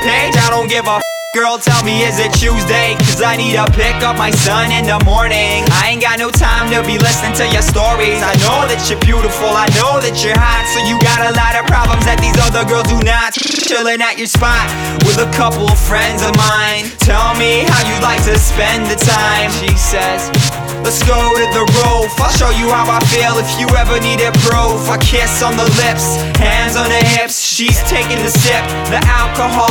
stage, I don't give a girl, tell me, is it Tuesday? Cause I need to pick up my son in the morning. I ain't got no time to be listening to your stories. I know that you're beautiful, I know that you're hot, so you got a lot of problems that these other girls do not. Chilling at your spot with a couple of friends of mine. Tell me how you like to spend the time. She says, let's go to the roof, I'll show you how I feel if you ever needed proof. I kiss on the lips, hands on the hips, she's taking the sip, the alcohol